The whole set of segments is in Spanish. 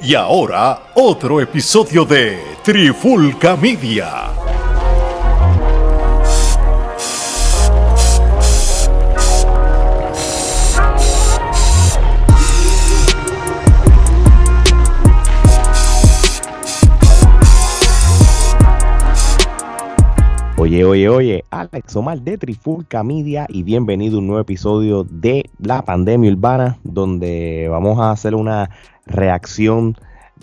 Y ahora, otro episodio de Trifulca Media. Oye, Alex Omar de Trifulca Media y bienvenido a un nuevo episodio de La Pandemia Urbana, donde vamos a hacer una reacción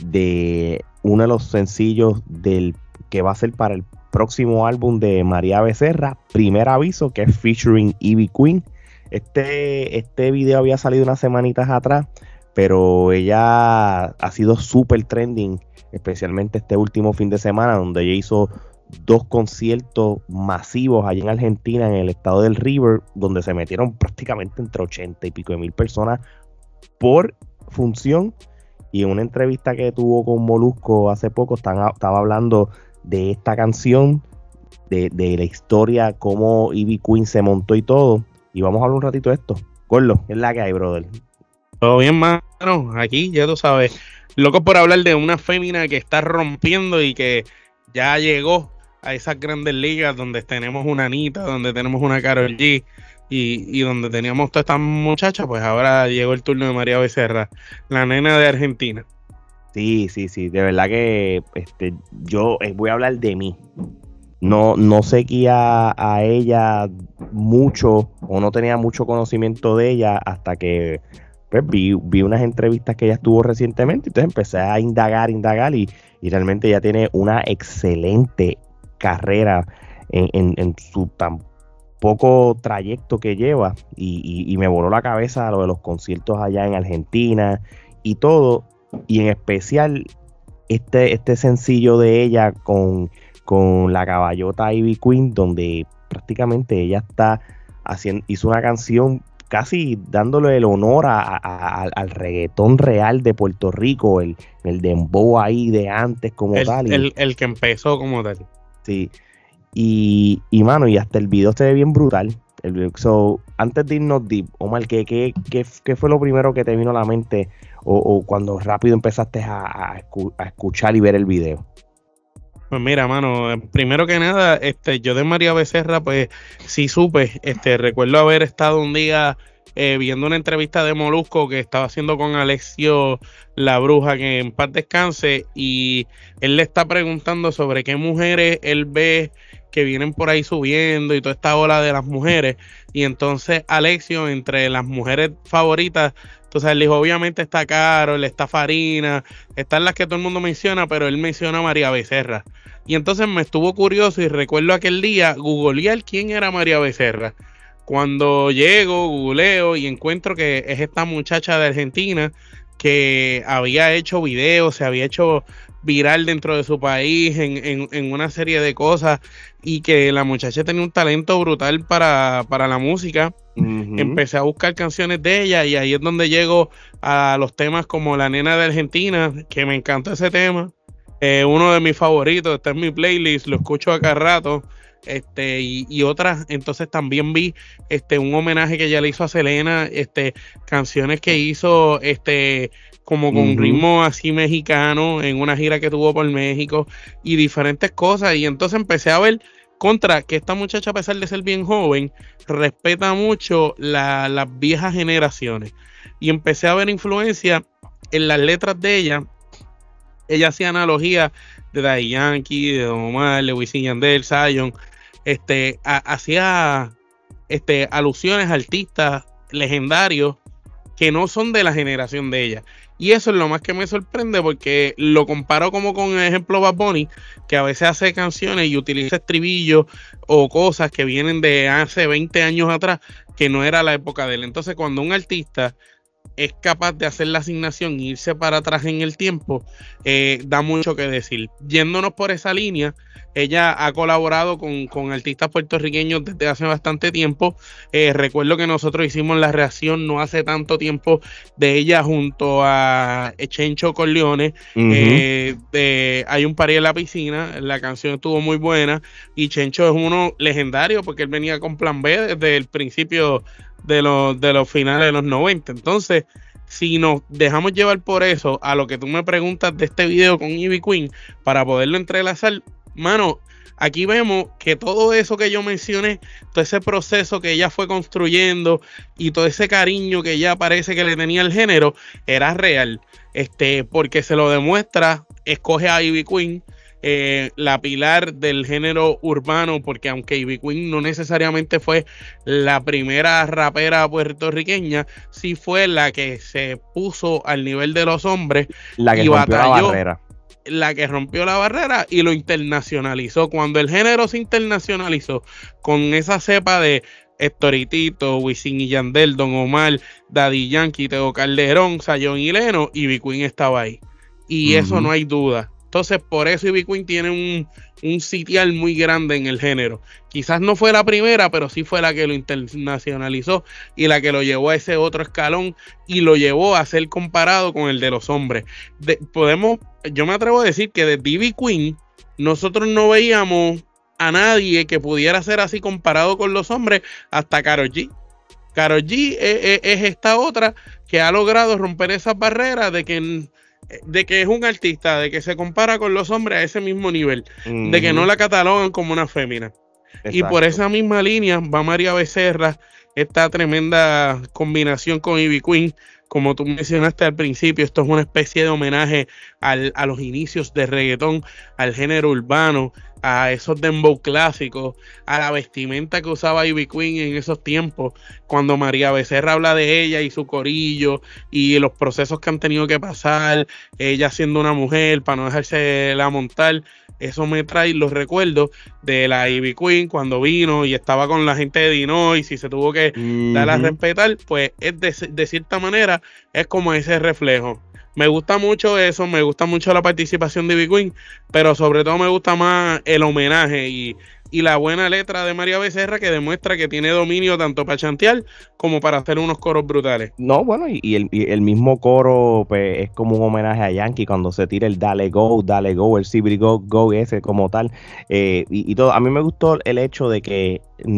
de uno de los sencillos del que va a ser para el próximo álbum de María Becerra, Primer Aviso, que es featuring Ivy Queen. Este video había salido unas semanitas atrás, pero ella ha sido súper trending, especialmente este último fin de semana, donde ella hizo 2 conciertos masivos allá en Argentina, en el estado del River, donde se metieron prácticamente entre 80 y pico de mil personas por función. Y en una entrevista que tuvo con Molusco hace poco, estaba hablando de esta canción, de la historia, cómo Ivy Queen se montó y todo. Y vamos a hablar un ratito de esto. Corlo, es la que hay, brother. Todo bien, mano. Aquí, ya tú sabes, loco por hablar de una fémina que está rompiendo y que ya llegó a esas grandes ligas donde tenemos una Anita, donde tenemos una Karol G y donde teníamos todas estas muchachas. Pues ahora llegó el turno de María Becerra, la nena de Argentina. Sí, de verdad que yo voy a hablar de mí. No seguía a ella mucho o no tenía mucho conocimiento de ella hasta que pues, vi unas entrevistas que ella estuvo recientemente. Entonces empecé a indagar y realmente ella tiene una excelente carrera en su tan poco trayecto que lleva y me voló la cabeza lo de los conciertos allá en Argentina y todo, y en especial este sencillo de ella con la caballota Ivy Queen, donde prácticamente ella hizo una canción casi dándole el honor al reggaetón real de Puerto Rico, el dembow ahí de antes como tal. El que empezó como tal. Sí, y mano, y hasta el video se ve bien brutal. Antes de irnos deep, Omar, ¿qué fue lo primero que te vino a la mente o cuando rápido empezaste a escuchar y ver el video? Pues mira, mano, primero que nada, yo de María Becerra, pues sí supe, recuerdo haber estado un día viendo una entrevista de Molusco que estaba haciendo con Alexio La Bruja, que en paz descanse, y él le está preguntando sobre qué mujeres él ve que vienen por ahí subiendo y toda esta ola de las mujeres, y entonces Alexio, entre las mujeres favoritas, entonces él dijo, obviamente está Karol, está Farina, están las que todo el mundo menciona, pero él menciona a María Becerra. Y entonces me estuvo curioso y recuerdo aquel día googlear quién era María Becerra. Cuando llego, googleo y encuentro que es esta muchacha de Argentina que había hecho videos, se había hecho viral dentro de su país en una serie de cosas, y que la muchacha tenía un talento brutal para la música. Uh-huh. Empecé a buscar canciones de ella y ahí es donde llego a los temas como La Nena de Argentina, que me encantó ese tema. Uno de mis favoritos, está en mi playlist, lo escucho a cada rato. Y otras, entonces también vi un homenaje que ella le hizo a Selena, canciones que hizo como con ritmo así mexicano en una gira que tuvo por México y diferentes cosas. Y entonces empecé a ver que esta muchacha, a pesar de ser bien joven, respeta mucho las viejas generaciones, y empecé a ver influencia en las letras de ella. Ella hacía analogía de Daddy Yankee, de Don Omar, de Wisin y Yandel, Zion. Hacía alusiones a artistas legendarios que no son de la generación de ella. Y eso es lo más que me sorprende, porque lo comparo como con el ejemplo Bad Bunny, que a veces hace canciones y utiliza estribillos o cosas que vienen de hace 20 años atrás, que no era la época de él. Entonces, cuando un artista es capaz de hacer la asignación e irse para atrás en el tiempo, da mucho que decir. Yéndonos por esa línea, ella ha colaborado con artistas puertorriqueños desde hace bastante tiempo. Recuerdo que nosotros hicimos la reacción no hace tanto tiempo de ella junto a Chencho Corleone. Hay un party en la piscina. La canción estuvo muy buena y Chencho es uno legendario porque él venía con Plan B desde el principio de los finales de los 90. Entonces, si nos dejamos llevar por eso, a lo que tú me preguntas de este video con Ivy Queen, para poderlo entrelazar, mano, aquí vemos que todo eso que yo mencioné, todo ese proceso que ella fue construyendo y todo ese cariño que ella parece que le tenía al género, era real. Porque se lo demuestra, escoge a Ivy Queen, la pilar del género urbano, porque aunque Ivy Queen no necesariamente fue la primera rapera puertorriqueña, sí fue la que se puso al nivel de los hombres, la que y rompió batalló, la barrera. La que rompió la barrera y lo internacionalizó. Cuando el género se internacionalizó con esa cepa de Héctor y Tito, Wisin y Yandel, Don Omar, Daddy Yankee, Tego Calderón, Sayón y Leno, Ivy Queen estaba ahí. Y eso no hay duda. Entonces, por eso Ivy Queen tiene un sitial muy grande en el género. Quizás no fue la primera, pero sí fue la que lo internacionalizó y la que lo llevó a ese otro escalón y lo llevó a ser comparado con el de los hombres. Yo me atrevo a decir que de Ivy Queen nosotros no veíamos a nadie que pudiera ser así comparado con los hombres hasta Karol G. Karol G es esta otra que ha logrado romper esas barreras de que es un artista, de que se compara con los hombres a ese mismo nivel, de que no la catalogan como una fémina. Exacto. Y por esa misma línea va María Becerra, esta tremenda combinación con Ivy Queen. Como tú mencionaste al principio, esto es una especie de homenaje a los inicios de reggaetón, al género urbano, a esos dembow clásicos, a la vestimenta que usaba Ivy Queen en esos tiempos, cuando María Becerra habla de ella y su corillo y los procesos que han tenido que pasar, ella siendo una mujer para no dejarse la montar. Eso me trae los recuerdos de la Ivy Queen cuando vino y estaba con la gente de Dinois y se tuvo que dar a respetar. Pues es de cierta manera es como ese reflejo. Me gusta mucho eso, me gusta mucho la participación de Ivy Queen, pero sobre todo me gusta más el homenaje y la buena letra de María Becerra, que demuestra que tiene dominio tanto para chantear como para hacer unos coros brutales. No, bueno, y el mismo coro pues, es como un homenaje a Yankee cuando se tira el dale go, el Cibri go ese como tal. Y todo. A mí me gustó el hecho de que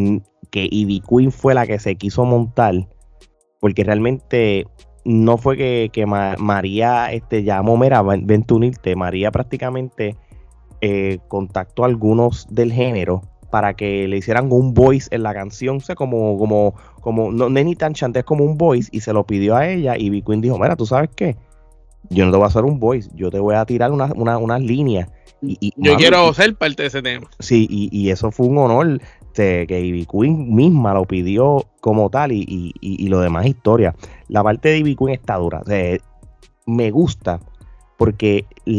Ivy Queen fue la que se quiso montar, porque realmente no fue que María llamó, mira, vente a unirte. María prácticamente contactó a algunos del género para que le hicieran un voice en la canción, o sea, como no ni tan chante, es como un voice, y se lo pidió a ella, y Ivy Queen dijo, mira, ¿tú sabes qué? Yo no te voy a hacer un voice, yo te voy a tirar unas líneas. Yo quiero ser parte de ese tema. Sí, y eso fue un honor que Ivy Queen misma lo pidió como tal, y lo demás historia. La parte de Ivy Queen está dura, o sea, me gusta porque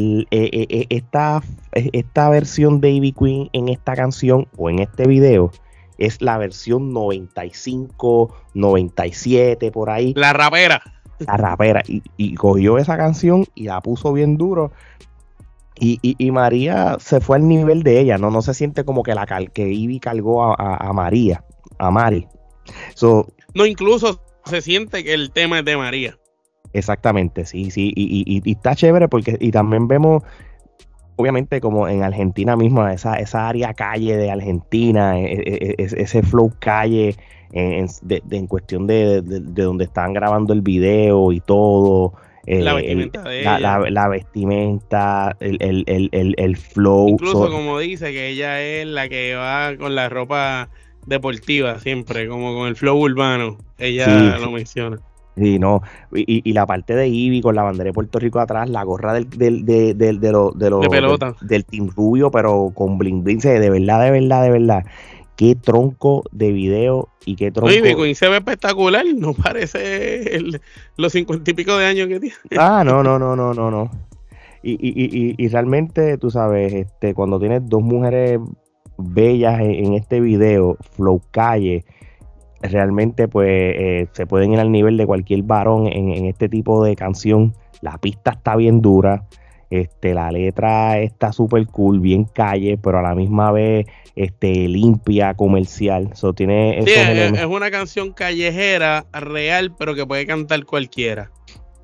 esta versión de Ivy Queen en esta canción o en este video es la versión 95, 97 por ahí. La rapera. Y cogió esa canción y la puso bien duro. Y María se fue al nivel de ella, no se siente como que que Ivy cargó a María, a Mari. No, incluso se siente que el tema es de María. Exactamente, sí, y está chévere porque y también vemos, obviamente, como en Argentina mismo, esa área calle de Argentina, ese flow calle en cuestión de donde están grabando el video y todo. La vestimenta de ella. La vestimenta, el flow. Incluso como dice que ella es la que va con la ropa deportiva siempre, como con el flow urbano. Ella lo menciona. Sí, no, y la parte de Ivy con la bandera de Puerto Rico atrás, la gorra de pelota. Del Team Rubio, pero con bling bling, de verdad. Qué tronco de video y qué tronco. Ivy Queen se ve espectacular, no parece los 50 y pico de años que tiene. No. Y realmente, tú sabes, cuando tienes dos mujeres bellas en este video, flow calle, realmente pues se pueden ir al nivel de cualquier varón en este tipo de canción. La pista está bien dura, la letra está súper cool, bien calle, pero a la misma vez limpia, comercial. Tiene es una canción callejera real, pero que puede cantar cualquiera.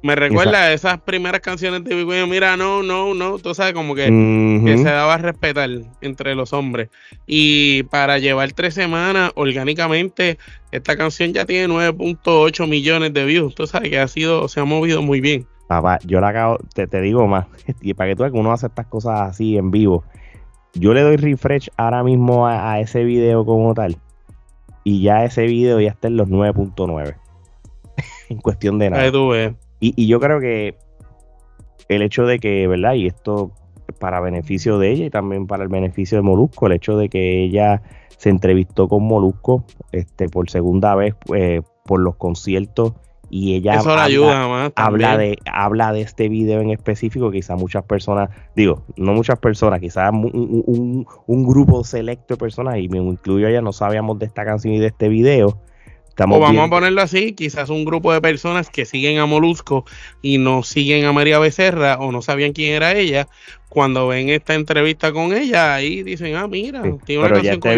Me recuerda a esas primeras canciones de Big Wayne, mira, no, tú sabes, como que se daba a respetar entre los hombres. Y para llevar 3 semanas, orgánicamente, esta canción ya tiene 9.8 millones de views. Tú sabes que se ha movido muy bien. Papá, yo la acabo, te digo más, y para que tú veas que uno hace estas cosas así en vivo, yo le doy refresh ahora mismo a ese video como tal, y ya ese video ya está en los 9.9 en cuestión de nada. Ahí tú ves. Y yo creo que el hecho de que, ¿verdad? Y esto para beneficio de ella y también para el beneficio de Molusco, el hecho de que ella se entrevistó con Molusco por segunda vez por los conciertos, y ella eso le ayuda más habla de este video en específico. Quizás muchas personas, no muchas personas, quizás un grupo selecto de personas, y me incluyo a ella, no sabíamos de esta canción y de este video. Vamos a ponerlo así, quizás un grupo de personas que siguen a Molusco y no siguen a María Becerra o no sabían quién era ella, cuando ven esta entrevista con ella, ahí dicen, mira, sí, tiene una canción con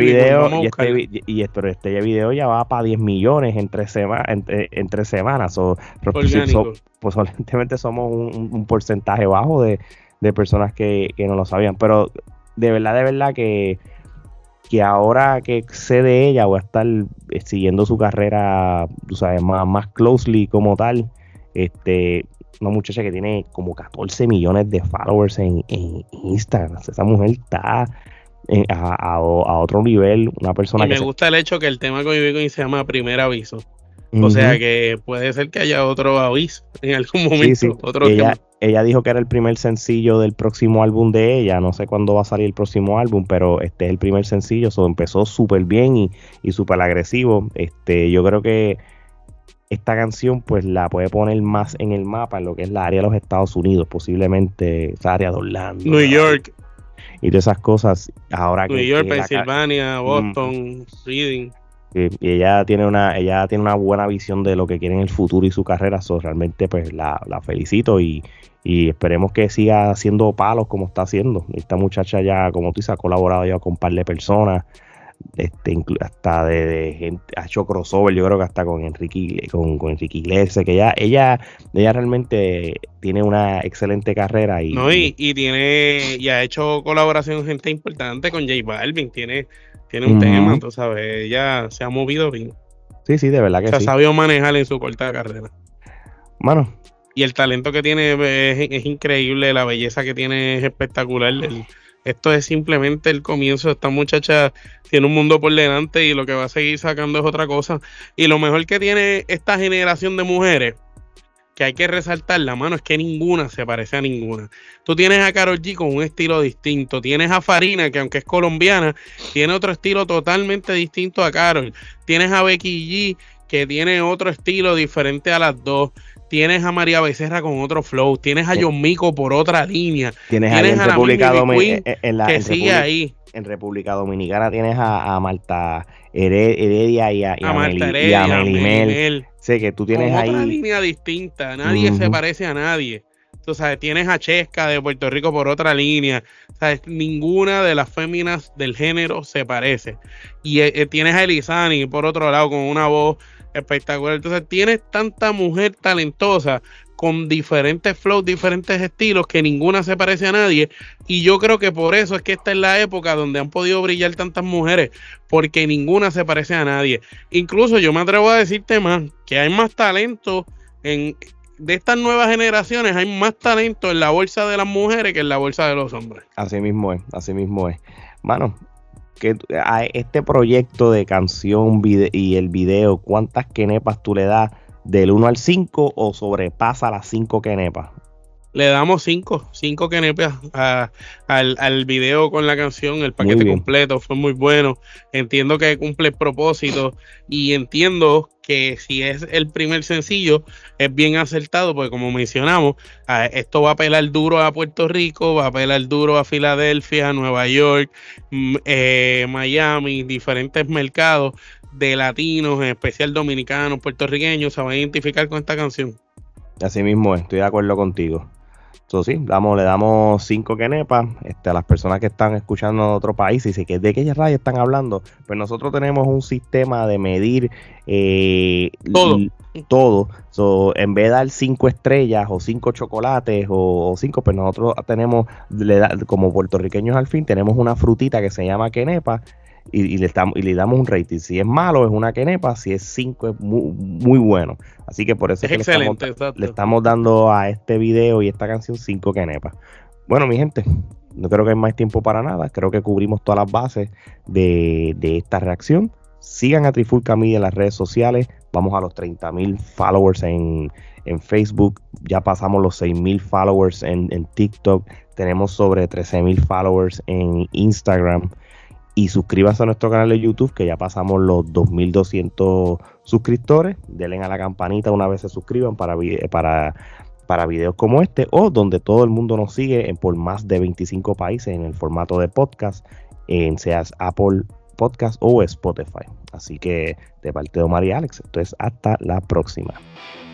pero este video ya va para 10 millones en 3 semanas. Pues solamente somos un porcentaje bajo de personas que no lo sabían, pero de verdad que ahora que sé de ella voy a estar siguiendo su carrera, tú sabes, más closely como tal. Una muchacha que tiene como 14 millones de followers en Instagram. Esa mujer está a otro nivel, una persona. Y me gusta el hecho que el tema con Bitcoin se llama Primer Aviso. O sea que puede ser que haya otro aviso en algún momento. Sí. Ella dijo que era el primer sencillo del próximo álbum de ella. No sé cuándo va a salir el próximo álbum, pero este es el primer sencillo. Empezó súper bien y súper agresivo. Yo creo que esta canción pues la puede poner más en el mapa, en lo que es la área de los Estados Unidos, posiblemente esa área de Orlando, New York y todas esas cosas. Ahora New York, Pensilvania, Boston, Reading. Y ella tiene una buena visión de lo que quiere en el futuro y su carrera. Realmente pues la felicito y esperemos que siga haciendo palos como está haciendo. Esta muchacha ya, como tú dices, ha colaborado ya con un par de personas, hasta de gente, ha hecho crossover, yo creo que hasta con Enrique Iglesias, que ella realmente tiene una excelente carrera y ha hecho colaboración con gente importante, con J Balvin, tiene un tema, tú sabes, ella se ha movido bien. Sí, de verdad que sí. Se ha sabido manejar en su corta carrera. Mano. Y el talento que tiene es increíble, la belleza que tiene es espectacular. Esto es simplemente el comienzo. Esta muchacha tiene un mundo por delante y lo que va a seguir sacando es otra cosa. Y lo mejor que tiene esta generación de mujeres, que hay que resaltar, la mano, es que ninguna se parece a ninguna. Tú tienes a Karol G con un estilo distinto. Tienes a Farina, que aunque es colombiana, tiene otro estilo totalmente distinto a Karol. Tienes a Becky G, que tiene otro estilo diferente a las dos. Tienes a María Becerra con otro flow. Tienes a John Mico por otra línea. Tienes a la República Dominicana. En República Dominicana tienes a Marta Heredia y a Melimel. Sé que tú tienes ahí otra línea distinta. Nadie se parece a nadie. Tú sabes, tienes a Chesca de Puerto Rico por otra línea. ¿Sabes? Ninguna de las féminas del género se parece. Y tienes a Elizani por otro lado con una voz espectacular. Entonces tienes tanta mujer talentosa con diferentes flows, diferentes estilos, que ninguna se parece a nadie. Y yo creo que por eso es que esta es la época donde han podido brillar tantas mujeres, porque ninguna se parece a nadie. Incluso yo me atrevo a decirte más, que hay más talento de estas nuevas generaciones, hay más talento en la bolsa de las mujeres que en la bolsa de los hombres. Así mismo es. Mano, que a este proyecto de canción y el video, ¿cuántas quenepas tú le das del 1 al 5 o sobrepasa las 5 quenepas? Le damos 5 quenepas al video con la canción. El paquete completo fue muy bueno. Entiendo que cumple el propósito y entiendo que si es el primer sencillo es bien acertado, porque como mencionamos, esto va a apelar duro a Puerto Rico, va a apelar duro a Filadelfia, Nueva York, Miami, diferentes mercados de latinos, en especial dominicanos, puertorriqueños, se van a identificar con esta canción. Así mismo es, estoy de acuerdo contigo. Sí, le damos 5 quenepas a las personas que están escuchando de otro país y dicen que de qué rayos están hablando. Pues nosotros tenemos un sistema de medir todo. So, en vez de dar 5 estrellas o 5 chocolates o 5, pues nosotros tenemos, como puertorriqueños al fin, tenemos una frutita que se llama quenepa y le damos un rating. Si es malo es una quenepa, si es 5 es muy, muy bueno. Así que por eso es que excelente, le estamos dando a este video y esta canción 5 quenepas. Bueno, mi gente, no creo que hay más tiempo para nada. Creo que cubrimos todas las bases de esta reacción. Sigan a Trifulca Media en las redes sociales. Vamos a los 30,000 followers en Facebook. Ya pasamos los 6,000 followers en TikTok. Tenemos sobre 13,000 followers en Instagram. Y suscríbanse a nuestro canal de YouTube, que ya pasamos los 2,200 suscriptores. Denle a la campanita una vez se suscriban para videos como este, o donde todo el mundo nos sigue por más de 25 países en el formato de podcast, sea Apple Podcast o Spotify. Así que de parte de Omar y Alex, entonces hasta la próxima.